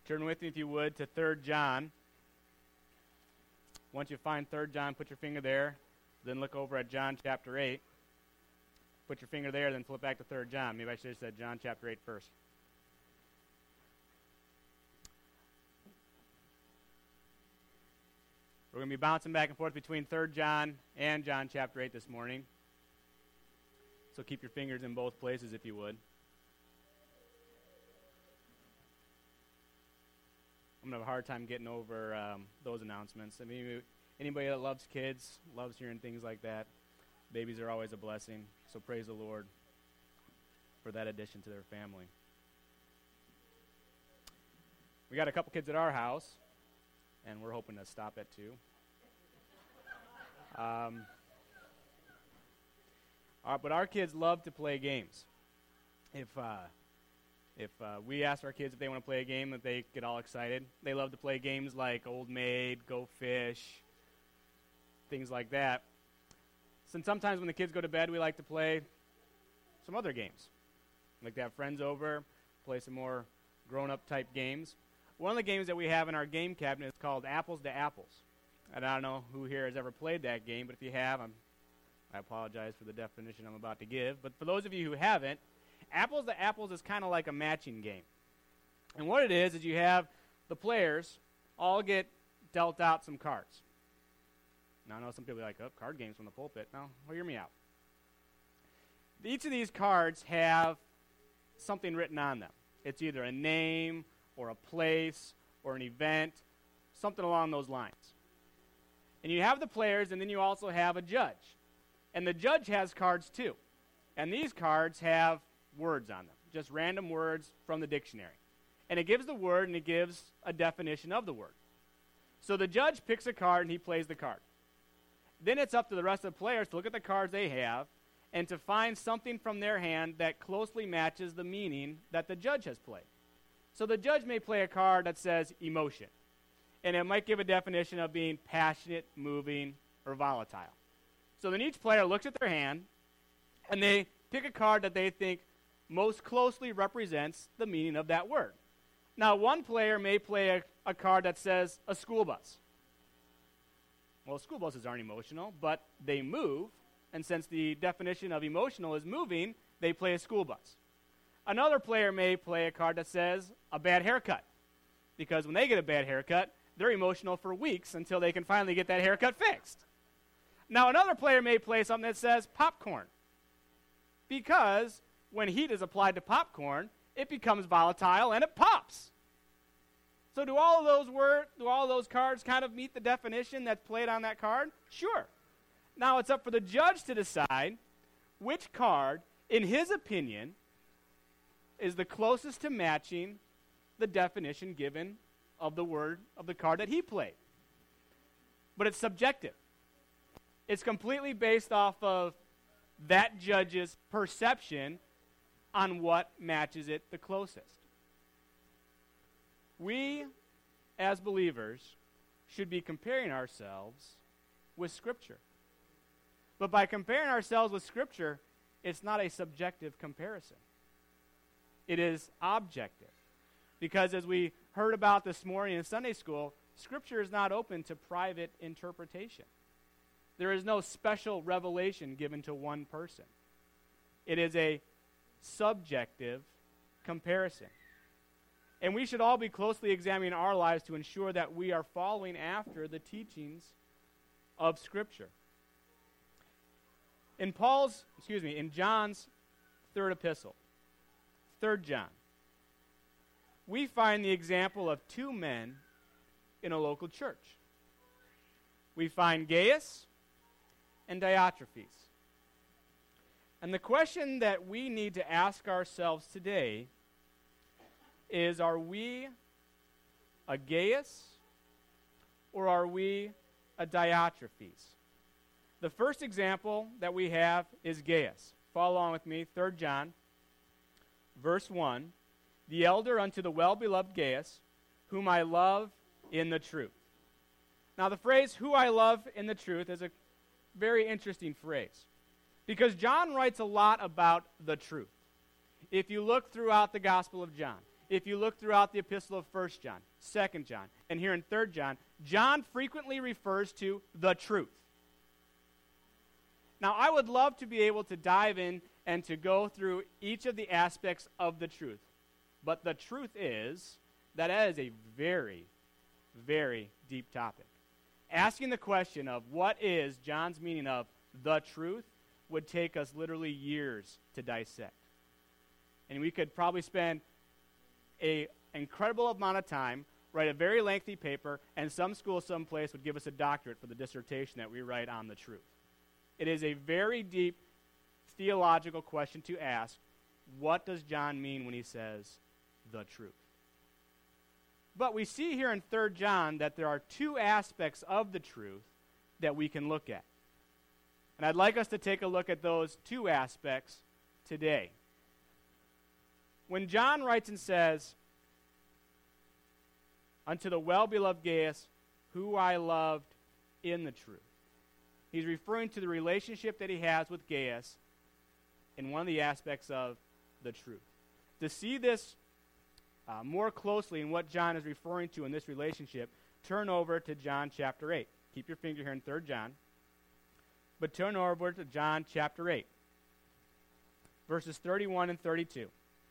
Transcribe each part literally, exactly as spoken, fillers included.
Turn with me, if you would, to Third John. Once you find Third John, put your finger there. Then look over at John chapter eight. Put your finger there, then flip back to Third John. Maybe I should have said John chapter eight first. We're going to be bouncing back and forth between Third John and John chapter eight this morning. So keep your fingers in both places, if you would. I'm going to have a hard time getting over um, those announcements. I mean, anybody that loves kids, loves hearing things like that, babies are always a blessing. So praise the Lord for that addition to their family. We got a couple kids at our house, and we're hoping to stop at two. Um, our, but our kids love to play games. If uh, if uh, we ask our kids if they want to play a game, that they get all excited. They love to play games like Old Maid, Go Fish, things like that. So sometimes when the kids go to bed, we like to play some other games. We like to have friends over, play some more grown-up type games. One of the games that we have in our game cabinet is called Apples to Apples. And I don't know who here has ever played that game, but if you have, I'm, I apologize for the definition I'm about to give. But for those of you who haven't, Apples to Apples is kind of like a matching game. And what it is, is you have the players all get dealt out some cards. Now, I know some people are like, oh, card games from the pulpit. No, well, hear me out. Each of these cards have something written on them. It's either a name or a place or an event, something along those lines. And you have the players, and then you also have a judge. And the judge has cards too. And these cards have words on them, just random words from the dictionary. And it gives the word, and it gives a definition of the word. So the judge picks a card, and he plays the card. Then it's up to the rest of the players to look at the cards they have and to find something from their hand that closely matches the meaning that the judge has played. So the judge may play a card that says emotion, and it might give a definition of being passionate, moving, or volatile. So then each player looks at their hand, and they pick a card that they think most closely represents the meaning of that word. Now, one player may play a, a card that says a school bus. Well, school buses aren't emotional, but they move, and since the definition of emotional is moving, they play a school bus. Another player may play a card that says a bad haircut, because when they get a bad haircut, they're emotional for weeks until they can finally get that haircut fixed. Now, another player may play something that says popcorn, because when heat is applied to popcorn, it becomes volatile and it pops. So do all of those word, do all of those cards kind of meet the definition that's played on that card? Sure. Now it's up for the judge to decide which card, in his opinion, is the closest to matching the definition given of the word of the card that he played. But it's subjective. It's completely based off of that judge's perception on what matches it the closest. We, as believers, should be comparing ourselves with Scripture. But by comparing ourselves with Scripture, it's not a subjective comparison. It is objective. Because as we heard about this morning in Sunday school, Scripture is not open to private interpretation. There is no special revelation given to one person. It is a subjective comparison. And we should all be closely examining our lives to ensure that we are following after the teachings of Scripture. In Paul's, excuse me, in John's third epistle, Third John, we find the example of two men in a local church. We find Gaius and Diotrephes. And the question that we need to ask ourselves today is, are we a Gaius or are we a Diotrephes? The first example that we have is Gaius. Follow along with me, Third John, verse one. The elder unto the well-beloved Gaius, whom I love in the truth. Now the phrase, who I love in the truth, is a very interesting phrase, because John writes a lot about the truth. If you look throughout the Gospel of John, if you look throughout the epistle of First John, Second John, and here in Third John, John frequently refers to the truth. Now, I would love to be able to dive in and to go through each of the aspects of the truth. But the truth is that that is a very, very deep topic. Asking the question of what is John's meaning of the truth would take us literally years to dissect. And we could probably spend an incredible amount of time, write a very lengthy paper, and some school someplace would give us a doctorate for the dissertation that we write on the truth. It is a very deep theological question to ask. What does John mean when he says the truth? But we see here in Third John that there are two aspects of the truth that we can look at. And I'd like us to take a look at those two aspects today. When John writes and says, unto the well-beloved Gaius, who I loved in the truth, he's referring to the relationship that he has with Gaius in one of the aspects of the truth. To see this uh, more closely in what John is referring to in this relationship, turn over to John chapter eight. Keep your finger here in Third John. But turn over to John chapter eight, verses thirty-one and thirty-two.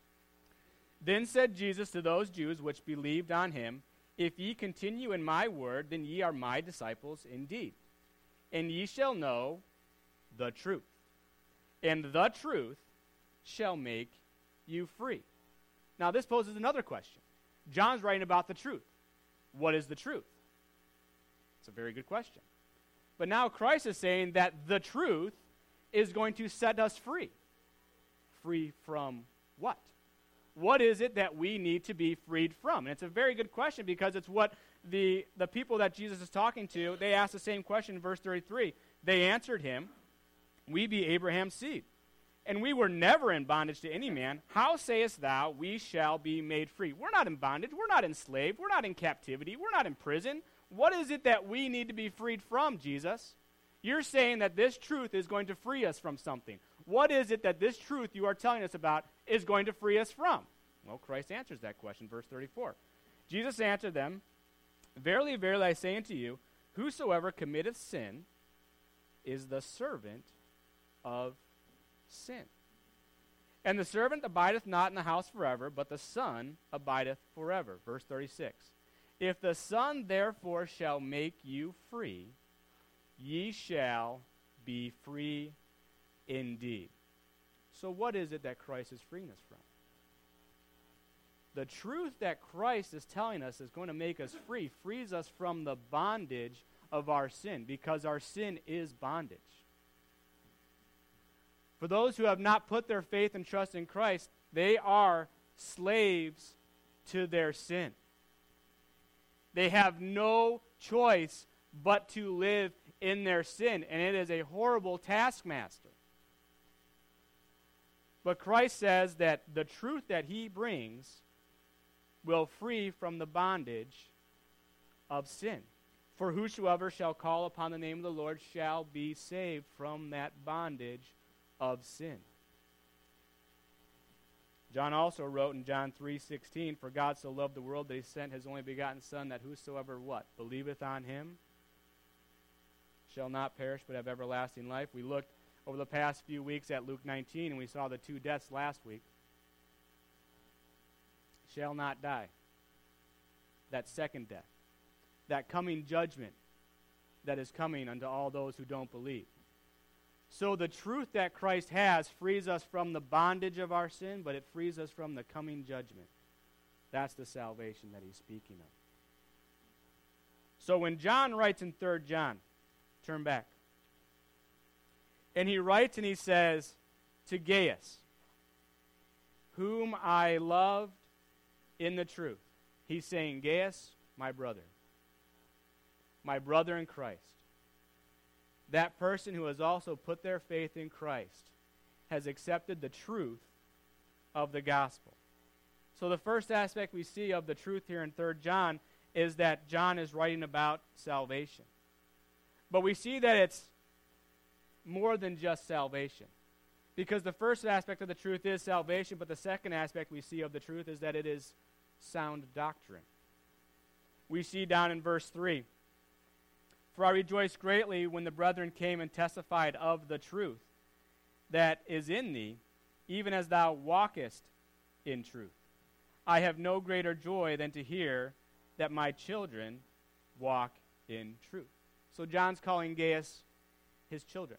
Then said Jesus to those Jews which believed on him, if ye continue in my word, then ye are my disciples indeed. And ye shall know the truth. And the truth shall make you free. Now this poses another question. John's writing about the truth. What is the truth? It's a very good question. But now Christ is saying that the truth is going to set us free. Free from what? What is it that we need to be freed from? And it's a very good question because it's what the, the people that Jesus is talking to, they asked the same question in verse thirty-three. They answered him, we be Abraham's seed, and we were never in bondage to any man. How sayest thou, we shall be made free? We're not in bondage. We're not enslaved. We're not in captivity. We're not in prison. What is it that we need to be freed from, Jesus? You're saying that this truth is going to free us from something. What is it that this truth you are telling us about is going to free us from? Well, Christ answers that question, verse thirty-four. Jesus answered them, verily, verily, I say unto you, whosoever committeth sin is the servant of sin. And the servant abideth not in the house forever, but the Son abideth forever. Verse thirty-six. If the Son therefore shall make you free, ye shall be free indeed. So what is it that Christ is freeing us from? The truth that Christ is telling us is going to make us free, frees us from the bondage of our sin, because our sin is bondage. For those who have not put their faith and trust in Christ, they are slaves to their sin. They have no choice but to live in their sin, and it is a horrible taskmaster. But Christ says that the truth that he brings will free from the bondage of sin. For whosoever shall call upon the name of the Lord shall be saved from that bondage of sin. John also wrote in John three sixteen, for God so loved the world that he sent his only begotten Son, that whosoever what? Believeth on him shall not perish but have everlasting life. We looked over the past few weeks at Luke nineteen, and we saw the two deaths last week. Shall not die. That second death. That coming judgment that is coming unto all those who don't believe. So the truth that Christ has frees us from the bondage of our sin, but it frees us from the coming judgment. That's the salvation that he's speaking of. So when John writes in Third John, turn back, and he writes and he says to Gaius, whom I loved in the truth. He's saying, Gaius, my brother. My brother in Christ. That person who has also put their faith in Christ has accepted the truth of the gospel. So the first aspect we see of the truth here in Third John is that John is writing about salvation. But we see that it's more than just salvation. Because the first aspect of the truth is salvation, but the second aspect we see of the truth is that it is sound doctrine. We see down in verse three, "For I rejoiced greatly when the brethren came and testified of the truth that is in thee, even as thou walkest in truth. I have no greater joy than to hear that my children walk in truth." So John's calling Gaius his children.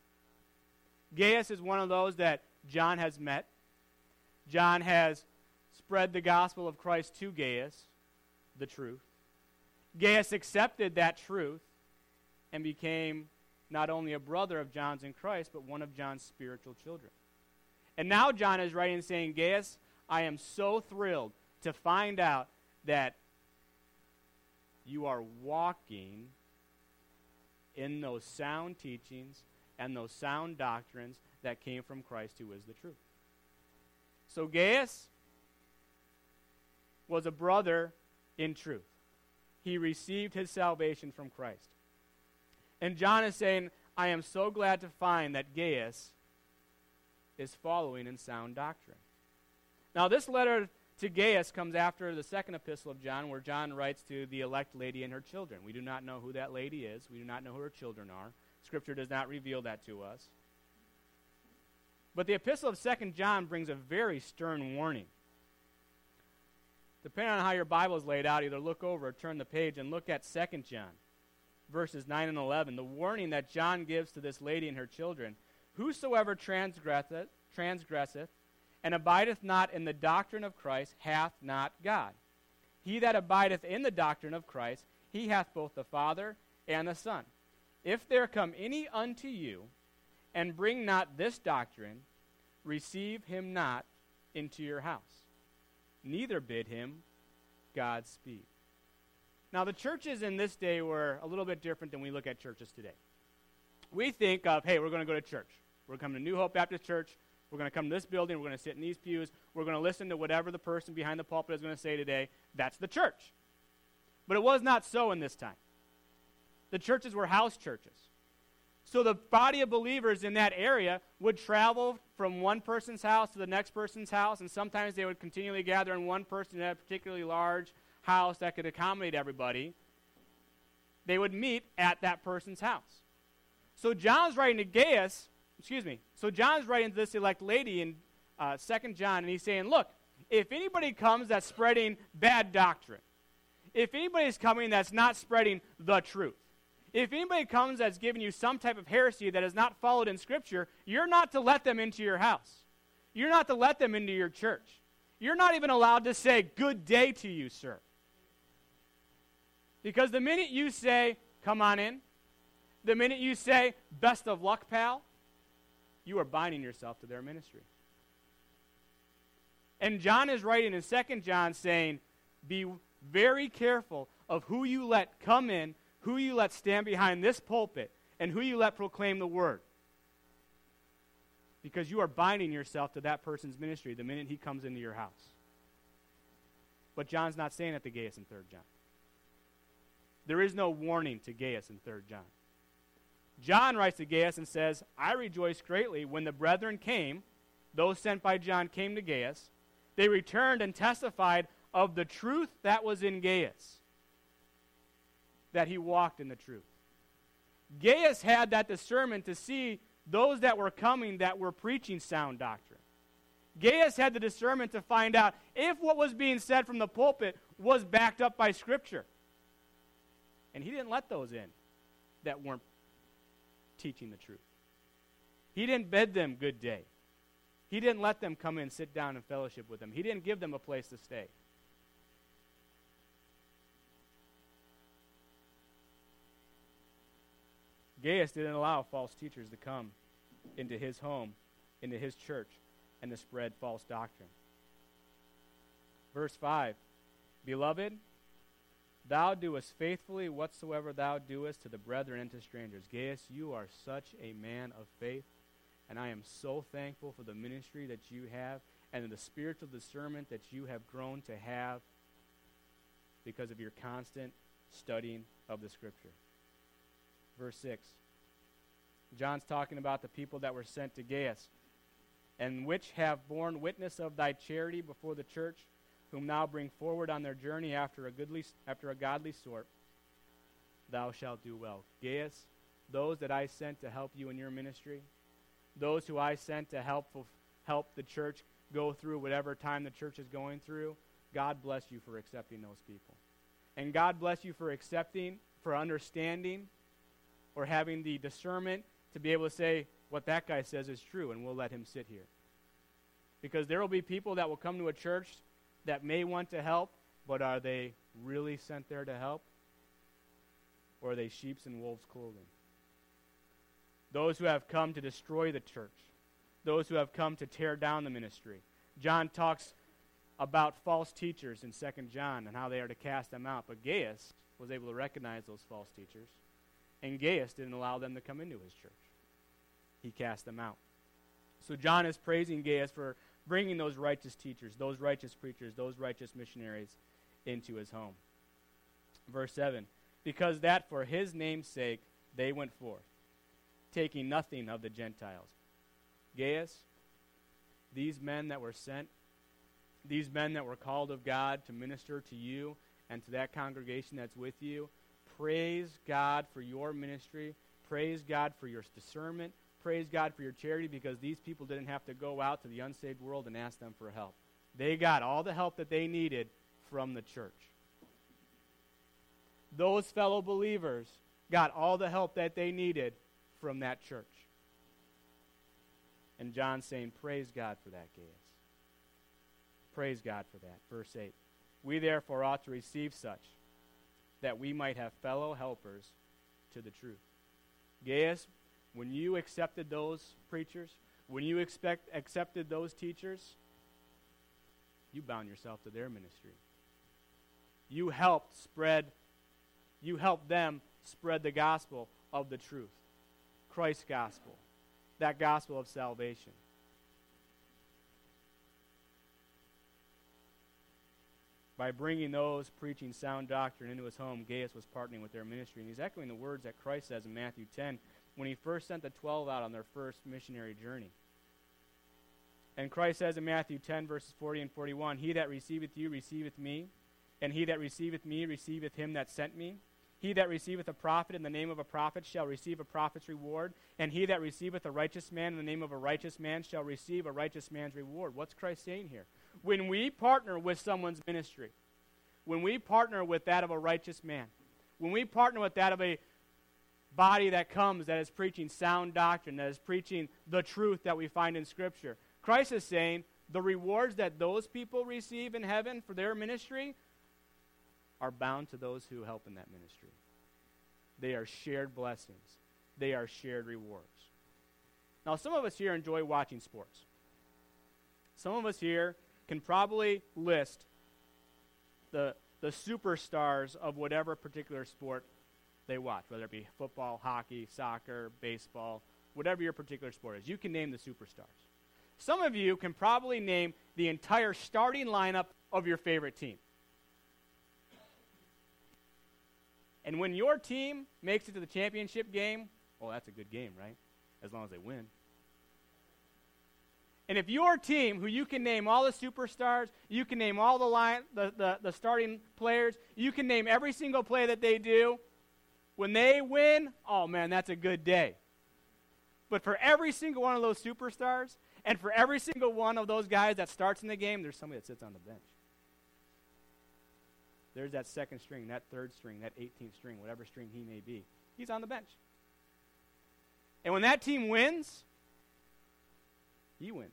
Gaius is one of those that John has met. John has spread the gospel of Christ to Gaius, the truth. Gaius accepted that truth and became not only a brother of John's in Christ, but one of John's spiritual children. And now John is writing saying, Gaius, I am so thrilled to find out that you are walking in those sound teachings and those sound doctrines that came from Christ, who is the truth. So Gaius was a brother in truth. He received his salvation from Christ. And John is saying, I am so glad to find that Gaius is following in sound doctrine. Now, this letter to Gaius comes after the second epistle of John, where John writes to the elect lady and her children. We do not know who that lady is. We do not know who her children are. Scripture does not reveal that to us. But the epistle of Second John brings a very stern warning. Depending on how your Bible is laid out, either look over or turn the page and look at Second John, verses nine and eleven. The warning that John gives to this lady and her children: "Whosoever transgresseth, transgresseth and abideth not in the doctrine of Christ hath not God. He that abideth in the doctrine of Christ, he hath both the Father and the Son. If there come any unto you, and bring not this doctrine, receive him not into your house, neither bid him Godspeed." Now, the churches in this day were a little bit different than we look at churches today. We think of, hey, we're going to go to church. We're coming to New Hope Baptist Church. We're going to come to this building. We're going to sit in these pews. We're going to listen to whatever the person behind the pulpit is going to say today. That's the church. But it was not so in this time. The churches were house churches. So the body of believers in that area would travel from one person's house to the next person's house, and sometimes they would continually gather in one person in a particularly large house that could accommodate everybody. They would meet at that person's house. So John's writing to Gaius, excuse me, so John's writing to this elect lady in uh, Second John, and he's saying, look, if anybody comes that's spreading bad doctrine, if anybody's coming that's not spreading the truth, if anybody comes that's giving you some type of heresy that is not followed in Scripture, you're not to let them into your house. You're not to let them into your church. You're not even allowed to say, "Good day to you, sir." Because the minute you say, "Come on in," the minute you say, "Best of luck, pal," you are binding yourself to their ministry. And John is writing in Second John saying, be very careful of who you let come in, who you let stand behind this pulpit, and who you let proclaim the word. Because you are binding yourself to that person's ministry the minute he comes into your house. But John's not saying that to Gaius in Third John. There is no warning to Gaius in Third John. John writes to Gaius and says, I rejoiced greatly when the brethren came, those sent by John came to Gaius. They returned and testified of the truth that was in Gaius, that he walked in the truth. Gaius had that discernment to see those that were coming that were preaching sound doctrine. Gaius had the discernment to find out if what was being said from the pulpit was backed up by Scripture. And he didn't let those in that weren't teaching the truth. He didn't bid them good day. He didn't let them come in, sit down, and fellowship with him. He didn't give them a place to stay. Gaius didn't allow false teachers to come into his home, into his church, and to spread false doctrine. Verse five, Beloved, thou doest faithfully whatsoever thou doest to the brethren and to strangers. Gaius, you are such a man of faith, and I am so thankful for the ministry that you have and the spiritual discernment that you have grown to have because of your constant studying of the Scripture. Verse six, John's talking about the people that were sent to Gaius, and which have borne witness of thy charity before the church, whom thou bring forward on their journey after a goodly, after a godly sort, thou shalt do well. Gaius, those that I sent to help you in your ministry, those who I sent to help help the church go through whatever time the church is going through, God bless you for accepting those people. And God bless you for accepting, for understanding, or having the discernment to be able to say, what that guy says is true, and we'll let him sit here. Because there will be people that will come to a church that may want to help, but are they really sent there to help? Or are they sheep's in wolves' clothing? Those who have come to destroy the church. Those who have come to tear down the ministry. John talks about false teachers in Second John and how they are to cast them out. But Gaius was able to recognize those false teachers. And Gaius didn't allow them to come into his church. He cast them out. So John is praising Gaius for bringing those righteous teachers, those righteous preachers, those righteous missionaries into his home. Verse seven, because that for his name's sake they went forth, taking nothing of the Gentiles. Gaius, these men that were sent, these men that were called of God to minister to you and to that congregation that's with you, praise God for your ministry. Praise God for your discernment. Praise God for your charity, because these people didn't have to go out to the unsaved world and ask them for help. They got all the help that they needed from the church. Those fellow believers got all the help that they needed from that church. And John's saying, praise God for that, Gaius. Praise God for that. Verse eight, we therefore ought to receive such, that we might have fellow helpers to the truth. Gaius, when you accepted those preachers, when you expect, accepted those teachers, you bound yourself to their ministry. You helped spread, you helped them spread the gospel of the truth, Christ's gospel, that gospel of salvation. By bringing those preaching sound doctrine into his home, Gaius was partnering with their ministry. And he's echoing the words that Christ says in Matthew ten when he first sent the twelve out on their first missionary journey. And Christ says in Matthew ten, verses forty and forty-one, he that receiveth you receiveth me, and he that receiveth me receiveth him that sent me. He that receiveth a prophet in the name of a prophet shall receive a prophet's reward, and he that receiveth a righteous man in the name of a righteous man shall receive a righteous man's reward. What's Christ saying here? When we partner with someone's ministry, when we partner with that of a righteous man, when we partner with that of a body that comes, that is preaching sound doctrine, that is preaching the truth that we find in Scripture, Christ is saying the rewards that those people receive in heaven for their ministry are bound to those who help in that ministry. They are shared blessings. They are shared rewards. Now, some of us here enjoy watching sports. Some of us here can probably list the, the superstars of whatever particular sport they watch, whether it be football, hockey, soccer, baseball, whatever your particular sport is. You can name the superstars. Some of you can probably name the entire starting lineup of your favorite team. And when your team makes it to the championship game, well, that's a good game, right? As long as they win. And if your team, who you can name all the superstars, you can name all the line, the, the, the starting players, you can name every single play that they do, when they win, oh man, that's a good day. But for every single one of those superstars, and for every single one of those guys that starts in the game, there's somebody that sits on the bench. There's that second string, that third string, that eighteenth string, whatever string he may be. He's on the bench. And when that team wins, he wins.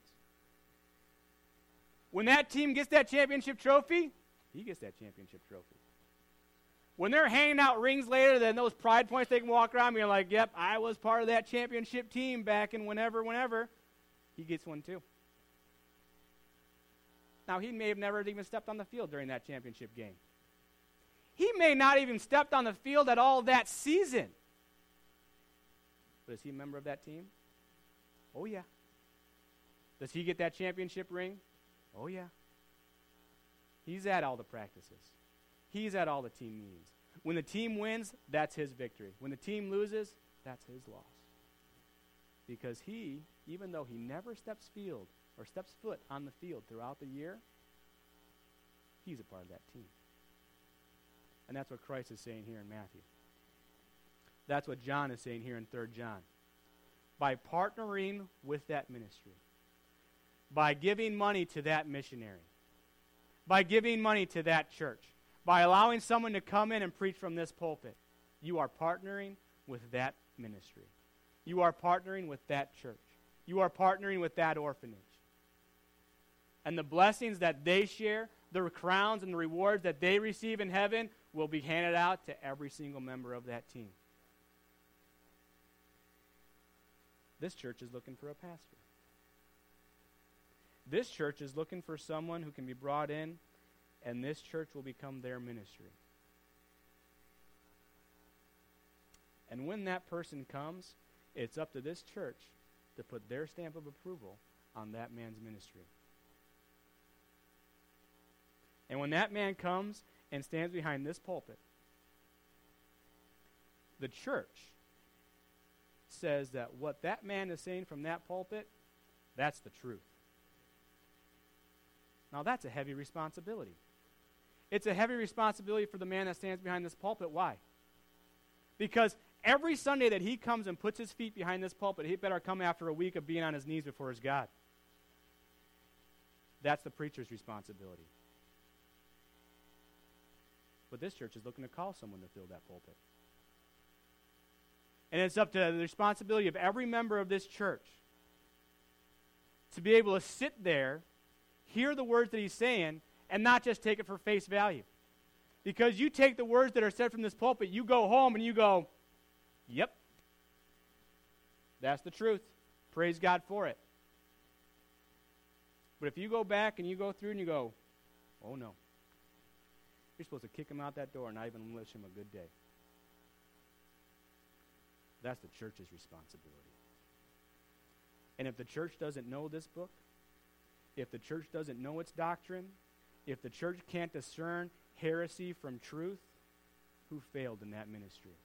When that team gets that championship trophy, he gets that championship trophy. When they're handing out rings later, then those pride points, they can walk around being like, yep, I was part of that championship team back in whenever, whenever. He gets one too. Now, he may have never even stepped on the field during that championship game. He may not even stepped on the field at all that season. But is he a member of that team? Oh, yeah. Does he get that championship ring? Oh, yeah. He's at all the practices. He's at all the team meetings. When the team wins, that's his victory. When the team loses, that's his loss. Because he, even though he never steps field or steps foot on the field throughout the year, he's a part of that team. And that's what Christ is saying here in Matthew. That's what John is saying here in Third John. By partnering with that ministry, by giving money to that missionary, by giving money to that church, by allowing someone to come in and preach from this pulpit, you are partnering with that ministry. You are partnering with that church. You are partnering with that orphanage. And the blessings that they share, the crowns and the rewards that they receive in heaven will be handed out to every single member of that team. This church is looking for a pastor. This church is looking for someone who can be brought in, and this church will become their ministry. And when that person comes, it's up to this church to put their stamp of approval on that man's ministry. And when that man comes and stands behind this pulpit, the church says that what that man is saying from that pulpit, that's the truth. Now that's a heavy responsibility. It's a heavy responsibility for the man that stands behind this pulpit. Why? Because every Sunday that he comes and puts his feet behind this pulpit, he better come after a week of being on his knees before his God. That's the preacher's responsibility. But this church is looking to call someone to fill that pulpit. And it's up to the responsibility of every member of this church to be able to sit there, hear the words that he's saying, and not just take it for face value. Because you take the words that are said from this pulpit, you go home and you go, yep, that's the truth. Praise God for it. But if you go back and you go through and you go, oh no, you're supposed to kick him out that door and not even wish him a good day. That's the church's responsibility. And if the church doesn't know this book, if the church doesn't know its doctrine, if the church can't discern heresy from truth, who failed in that ministry?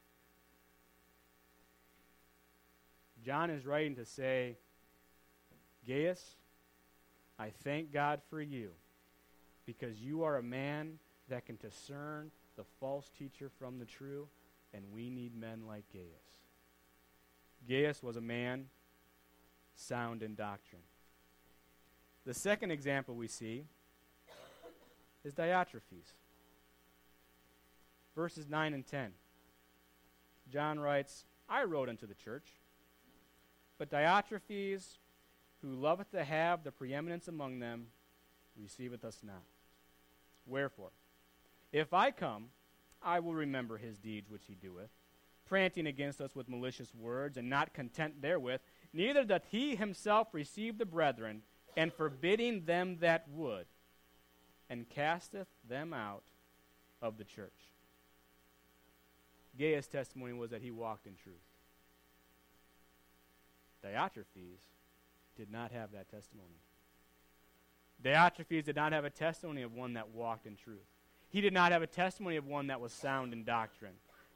John is writing to say, Gaius, I thank God for you because you are a man that can discern the false teacher from the true, and we need men like Gaius. Gaius was a man sound in doctrine. The second example we see is Diotrephes. Verses nine and ten. John writes, I wrote unto the church, but Diotrephes, who loveth to have the preeminence among them, receiveth us not. Wherefore, if I come, I will remember his deeds which he doeth, prating against us with malicious words, and not content therewith, neither doth he himself receive the brethren, and forbidding them that would, and casteth them out of the church. Gaius' testimony was that he walked in truth. Diotrephes did not have that testimony. Diotrephes did not have a testimony of one that walked in truth. He did not have a testimony of one that was sound in doctrine.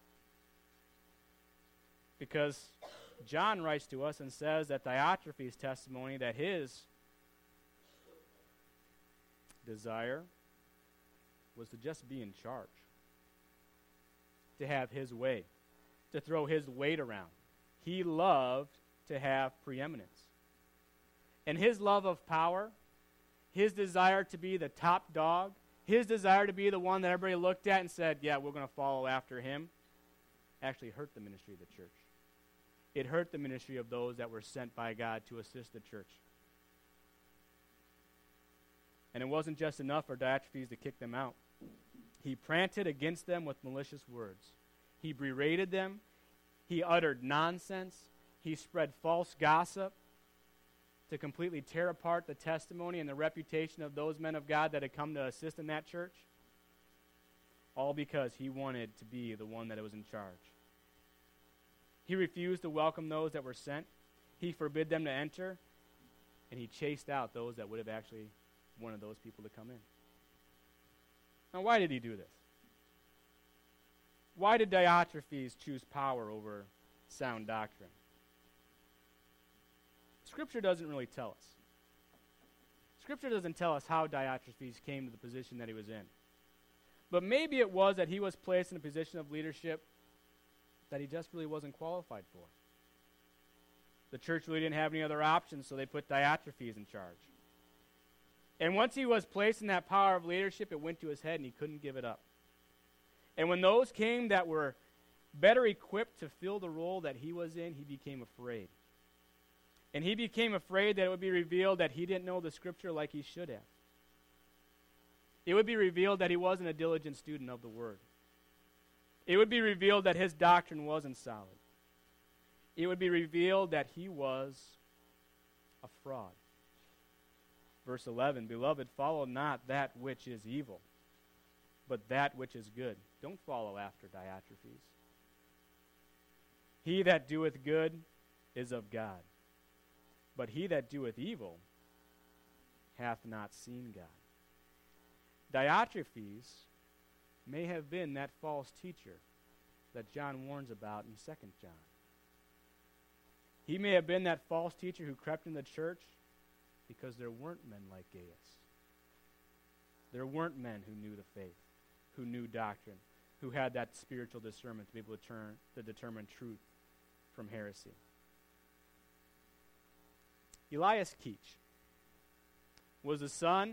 Because John writes to us and says that Diotrephes' testimony, that his desire was to just be in charge, to have his way, to throw his weight around. He loved to have preeminence. And his love of power, his desire to be the top dog, his desire to be the one that everybody looked at and said, yeah, we're going to follow after him, actually hurt the ministry of the church. It hurt the ministry of those that were sent by God to assist the church. And it wasn't just enough for Diotrephes to kick them out. He prated against them with malicious words. He berated them. He uttered nonsense. He spread false gossip to completely tear apart the testimony and the reputation of those men of God that had come to assist in that church. All because he wanted to be the one that was in charge. He refused to welcome those that were sent. He forbid them to enter. And he chased out those that would have actually wanted those people to come in. Now, why did he do this? Why did Diotrephes choose power over sound doctrine? Scripture doesn't really tell us. Scripture doesn't tell us how Diotrephes came to the position that he was in. But maybe it was that he was placed in a position of leadership that he just really wasn't qualified for. The church really didn't have any other options, so they put Diotrephes in charge. And once he was placed in that power of leadership, it went to his head and he couldn't give it up. And when those came that were better equipped to fill the role that he was in, he became afraid. And he became afraid that it would be revealed that he didn't know the Scripture like he should have. It would be revealed that he wasn't a diligent student of the Word. It would be revealed that his doctrine wasn't solid. It would be revealed that he was a fraud. Verse eleven, Beloved, follow not that which is evil, but that which is good. Don't follow after Diotrephes. He that doeth good is of God, but he that doeth evil hath not seen God. Diotrephes may have been that false teacher that John warns about in Second John. He may have been that false teacher who crept in the church because there weren't men like Gaius. There weren't men who knew the faith, who knew doctrine, who had that spiritual discernment to be able to, turn, to determine truth from heresy. Elias Keach was the son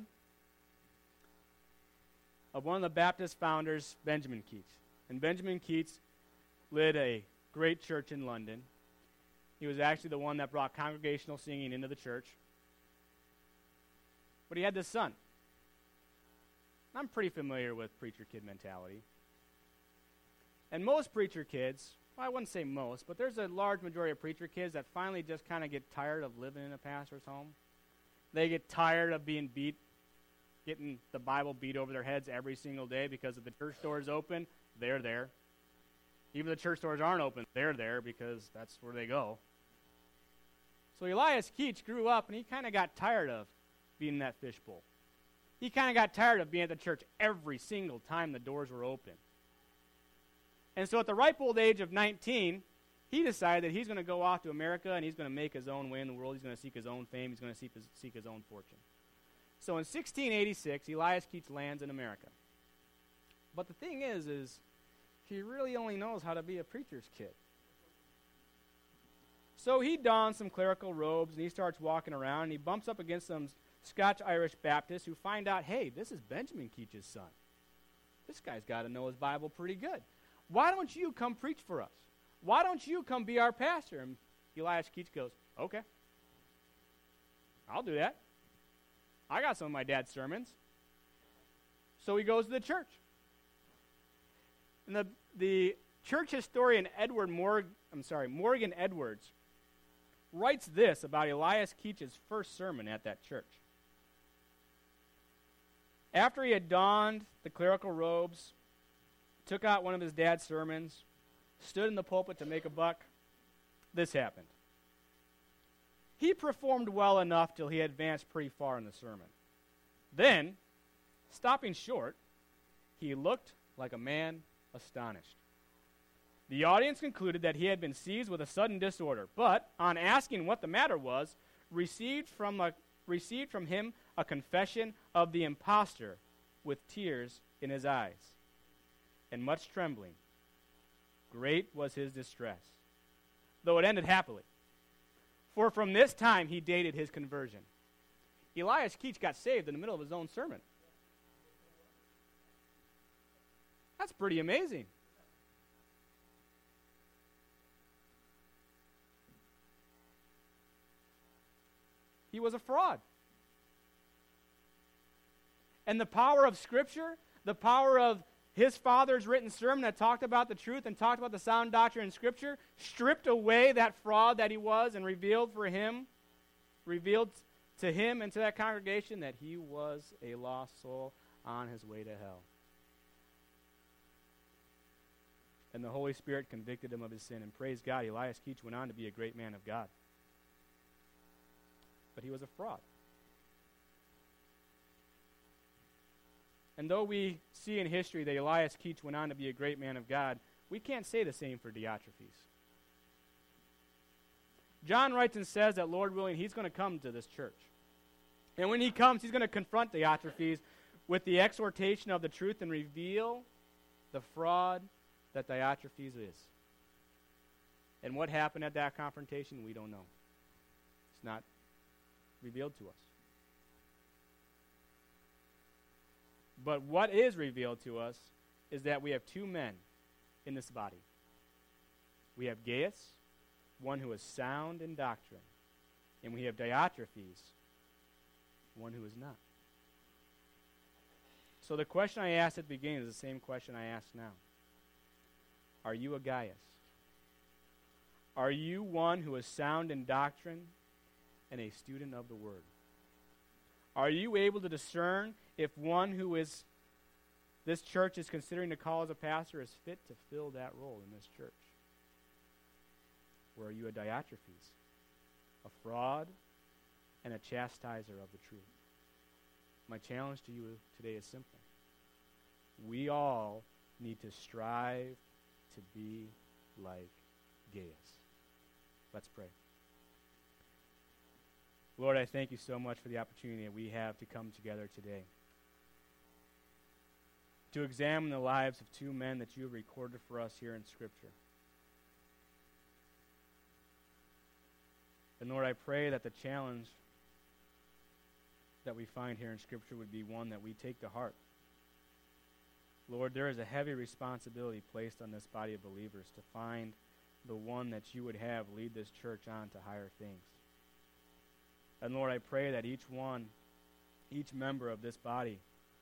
of one of the Baptist founders, Benjamin Keach. And Benjamin Keach led a great church in London. He was actually the one that brought congregational singing into the church. But he had this son. I'm pretty familiar with preacher kid mentality. And most preacher kids, well, I wouldn't say most, but there's a large majority of preacher kids that finally just kind of get tired of living in a pastor's home. They get tired of being beat, getting the Bible beat over their heads every single day because if the church door is open, they're there. Even if the church doors aren't open, they're there because that's where they go. So Elias Keach grew up and he kind of got tired of being in that fishbowl. He kind of got tired of being at the church every single time the doors were open. And so at the ripe old age of nineteen, he decided that he's going to go off to America and he's going to make his own way in the world. He's going to seek his own fame. He's going to seek his, seek his own fortune. So in sixteen eighty-six, Elias Keach lands in America. But the thing is, is he really only knows how to be a preacher's kid. So he dons some clerical robes and he starts walking around and he bumps up against some Scotch-Irish Baptists who find out, hey, this is Benjamin Keach's son. This guy's got to know his Bible pretty good. Why don't you come preach for us? Why don't you come be our pastor? And Elias Keach goes, okay, I'll do that. I got some of my dad's sermons. So he goes to the church. And the the church historian Edward Morgan, I'm sorry, Morgan Edwards writes this about Elias Keach's first sermon at that church. After he had donned the clerical robes, took out one of his dad's sermons, stood in the pulpit to make a buck, this happened. He performed well enough till he advanced pretty far in the sermon. Then, stopping short, he looked like a man astonished. The audience concluded that he had been seized with a sudden disorder, but on asking what the matter was, received from, a, received from him a confession of the impostor with tears in his eyes and much trembling. Great was his distress, though it ended happily. For from this time he dated his conversion. Elias Keach got saved in the middle of his own sermon. That's pretty amazing. He was a fraud. And the power of Scripture, the power of his father's written sermon that talked about the truth and talked about the sound doctrine in Scripture, stripped away that fraud that he was and revealed for him, revealed to him and to that congregation that he was a lost soul on his way to hell. And the Holy Spirit convicted him of his sin. And praise God, Elias Keach went on to be a great man of God. But he was a fraud. And though we see in history that Elias Keach went on to be a great man of God, we can't say the same for Diotrephes. John writes and says that, Lord willing, he's going to come to this church. And when he comes, he's going to confront Diotrephes with the exhortation of the truth and reveal the fraud that Diotrephes is. And what happened at that confrontation, we don't know. It's not revealed to us. But what is revealed to us is that we have two men in this body. We have Gaius, one who is sound in doctrine, and we have Diotrephes, one who is not. So the question I asked at the beginning is the same question I ask now. Are you a Gaius? Are you one who is sound in doctrine and a student of the Word? Are you able to discern if one who is this church is considering to call as a pastor is fit to fill that role in this church? Or are you a Diotrephes, a fraud, and a chastiser of the truth? My challenge to you today is simple. We all need to strive to be like Gaius. Let's pray. Lord, I thank you so much for the opportunity that we have to come together today to examine the lives of two men that you have recorded for us here in Scripture. And Lord, I pray that the challenge that we find here in Scripture would be one that we take to heart. Lord, there is a heavy responsibility placed on this body of believers to find the one that you would have lead this church on to higher things. And Lord, I pray that each one, each member of this body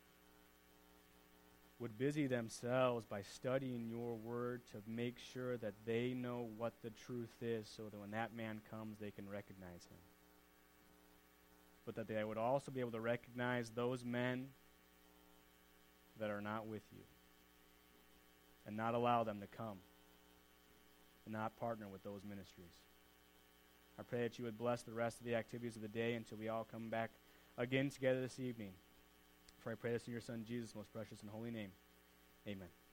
would busy themselves by studying your word to make sure that they know what the truth is so that when that man comes, they can recognize him. But that they would also be able to recognize those men that are not with you and not allow them to come and not partner with those ministries. I pray that you would bless the rest of the activities of the day until we all come back again together this evening. For I pray this in your Son, Jesus' most precious and holy name. Amen.